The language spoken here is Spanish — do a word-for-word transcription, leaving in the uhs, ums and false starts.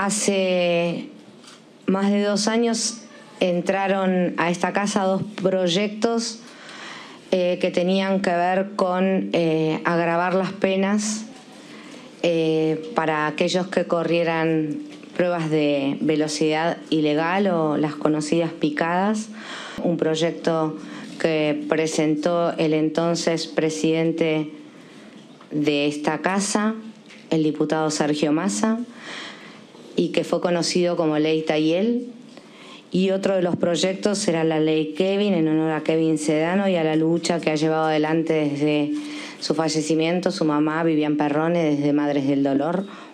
Hace más de dos años entraron a esta casa dos proyectos eh, que tenían que ver con eh, agravar las penas eh, para aquellos que corrieran pruebas de velocidad ilegal o las conocidas picadas. Un proyecto que presentó el entonces presidente de esta casa, el diputado Sergio Massa, y que fue conocido como Ley Tayel. Y otro de los proyectos era la Ley Kevin, en honor a Kevin Sedano y a la lucha que ha llevado adelante desde su fallecimiento su mamá, Vivian Perrone, desde Madres del Dolor,